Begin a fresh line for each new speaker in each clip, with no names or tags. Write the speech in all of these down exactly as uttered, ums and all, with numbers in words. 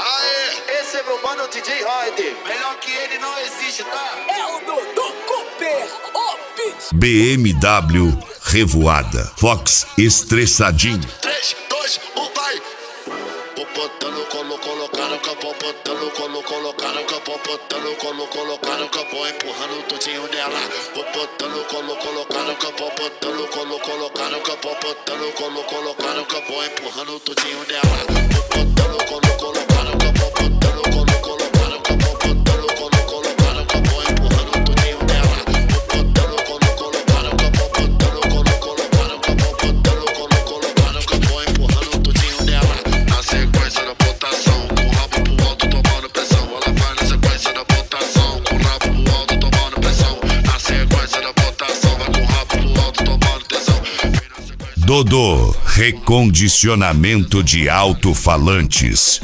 Aê!
Esse é meu mano D J Hyde.
Melhor que ele não existe, tá?
É o Dodô Cooper, o beat.
B M W Revoada, Fox estressadinho.
três, dois, um, vai! Vou botando, colo, colocar no capô, botando, colo, colocar no capô, botando, colo, colocar no capô, empurrando tudinho nela. Vou botando, colo, colocar no capô, botando, colo, colocar no capô, botando, colo, colocar no capô, empurrando tudinho nela. Vou botando, colo, colocar no capô, botando, colo, colocar no capô, botando, colo, colocar no capô, empurrando tudinho nela. Vou botando, colo, colocar no capô, botando, colo, colocar no capô, botando, colo, colocar no capô, empurrando tudinho nela. Na sequência da botação, com o rabo pro alto tomando pressão. Ela vai na sequência da botação, com o rabo pro alto tomando pressão. Na sequência da botação, vai com o rabo pro alto tomando pressão.
Dodô, recondicionamento de alto-falantes.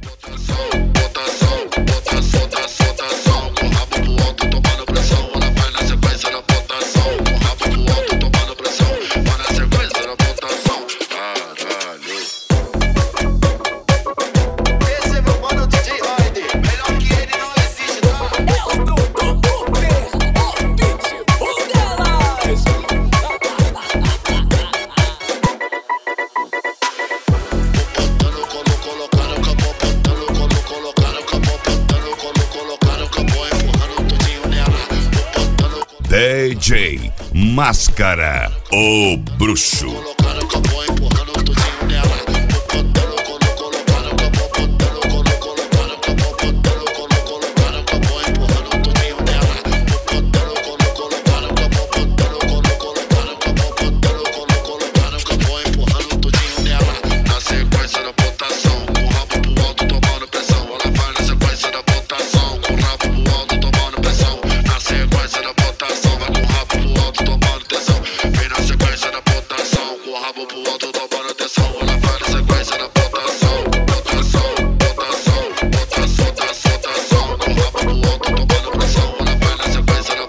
D J Máscara, o bruxo.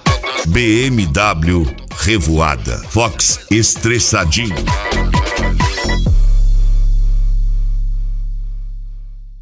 B M W Revoada, Fox estressadinho.